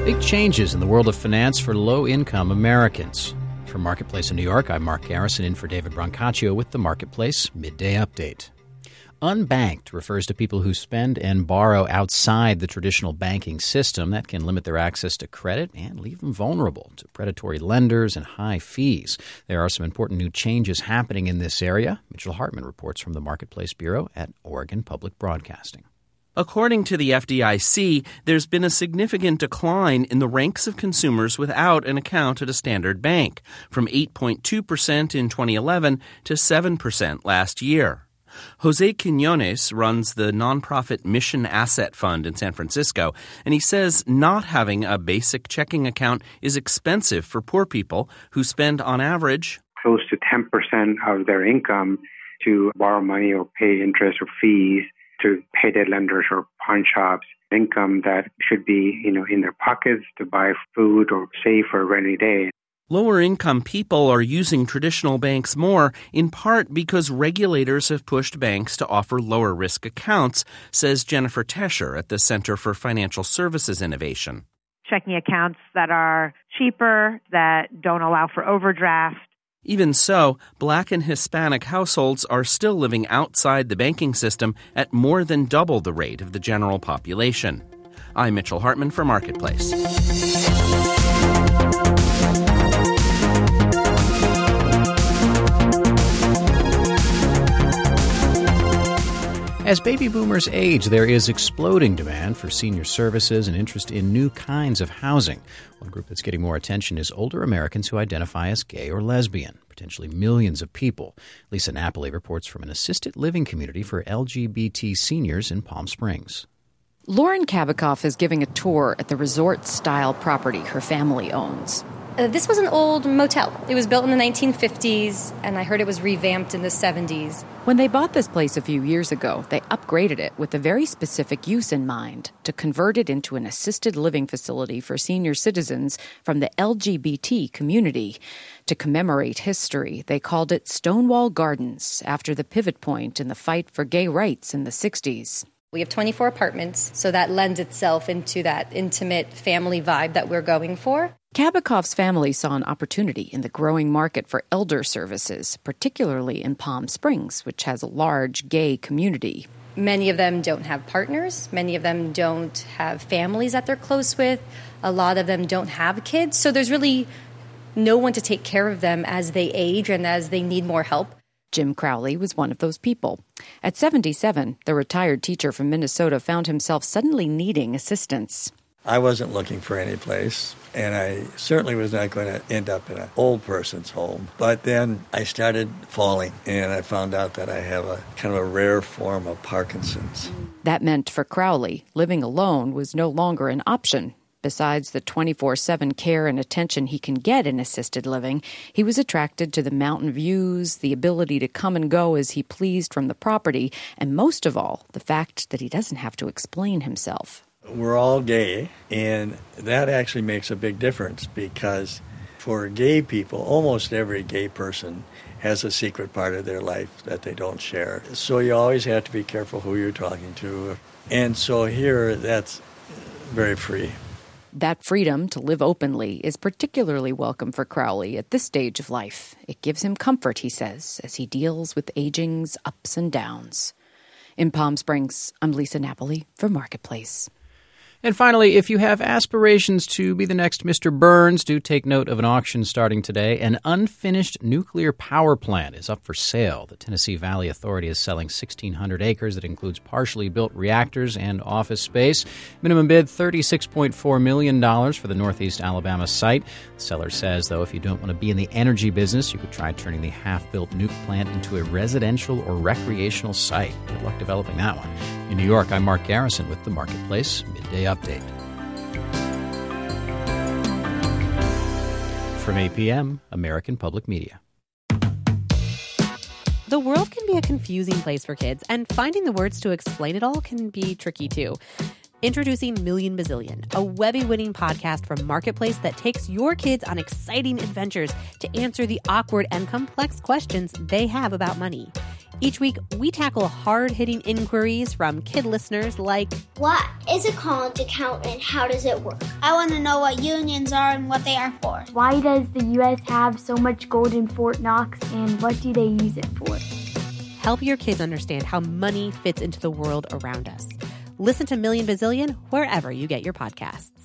Big changes in the world of finance for low-income Americans. From Marketplace in New York, I'm Mark Garrison in for David Brancaccio with the Marketplace Midday Update. Unbanked refers to people who spend and borrow outside the traditional banking system. That can limit their access to credit and leave them vulnerable to predatory lenders and high fees. There are some important new changes happening in this area. Mitchell Hartman reports from the Marketplace Bureau at Oregon Public Broadcasting. According to the FDIC, there's been a significant decline in the ranks of consumers without an account at a standard bank, from 8.2% in 2011 to 7% last year. Jose Quinones runs the nonprofit Mission Asset Fund in San Francisco, and he says not having a basic checking account is expensive for poor people who spend, on average, close to 10% of their income to borrow money or pay interest or fees to pay their lenders or pawn shops, income that should be, in their pockets to buy food or save for a rainy day. Lower-income people are using traditional banks more, in part because regulators have pushed banks to offer lower-risk accounts, says Jennifer Tescher at the Center for Financial Services Innovation. Checking accounts that are cheaper, that don't allow for overdraft. Even so, Black and Hispanic households are still living outside the banking system at more than double the rate of the general population. I'm Mitchell Hartman for Marketplace. As baby boomers age, there is exploding demand for senior services and interest in new kinds of housing. One group that's getting more attention is older Americans who identify as gay or lesbian, potentially millions of people. Lisa Napoli reports from an assisted living community for LGBT seniors in Palm Springs. Lauren Kabikoff is giving a tour at the resort-style property her family owns. This was an old motel. It was built in the 1950s, and I heard it was revamped in the 70s. When they bought this place a few years ago, they upgraded it with a very specific use in mind, to convert it into an assisted living facility for senior citizens from the LGBT community. To commemorate history, they called it Stonewall Gardens, after the pivot point in the fight for gay rights in the 60s. We have 24 apartments, so that lends itself into that intimate family vibe that we're going for. Kabikoff's family saw an opportunity in the growing market for elder services, particularly in Palm Springs, which has a large gay community. Many of them don't have partners. Many of them don't have families that they're close with. A lot of them don't have kids. So there's really no one to take care of them as they age and as they need more help. Jim Crowley was one of those people. At 77, the retired teacher from Minnesota found himself suddenly needing assistance. I wasn't looking for any place, and I certainly was not going to end up in an old person's home. But then I started falling, and I found out that I have a kind of a rare form of Parkinson's. That meant for Crowley, living alone was no longer an option. Besides the 24/7 care and attention he can get in assisted living, he was attracted to the mountain views, the ability to come and go as he pleased from the property, and most of all, the fact that he doesn't have to explain himself. We're all gay, and that actually makes a big difference because for gay people, almost every gay person has a secret part of their life that they don't share. So you always have to be careful who you're talking to. And so here, that's very free. That freedom to live openly is particularly welcome for Crowley at this stage of life. It gives him comfort, he says, as he deals with aging's ups and downs. In Palm Springs, I'm Lisa Napoli for Marketplace. And finally, if you have aspirations to be the next Mr. Burns, do take note of an auction starting today. An unfinished nuclear power plant is up for sale. The Tennessee Valley Authority is selling 1,600 acres that includes partially built reactors and office space. Minimum bid $36.4 million for the Northeast Alabama site. The seller says, though, if you don't want to be in the energy business, you could try turning the half-built nuke plant into a residential or recreational site. Good luck developing that one. In New York, I'm Mark Garrison with the Marketplace Midday Update. From APM, American Public Media. The world can be a confusing place for kids, and finding the words to explain it all can be tricky too. Introducing Million Bazillion, a Webby-winning podcast from Marketplace that takes your kids on exciting adventures to answer the awkward and complex questions they have about money. Each week, we tackle hard-hitting inquiries from kid listeners like, what is a college account and how does it work? I want to know what unions are and what they are for. Why does the U.S. have so much gold in Fort Knox, and what do they use it for? Help your kids understand how money fits into the world around us. Listen to Million Bazillion wherever you get your podcasts.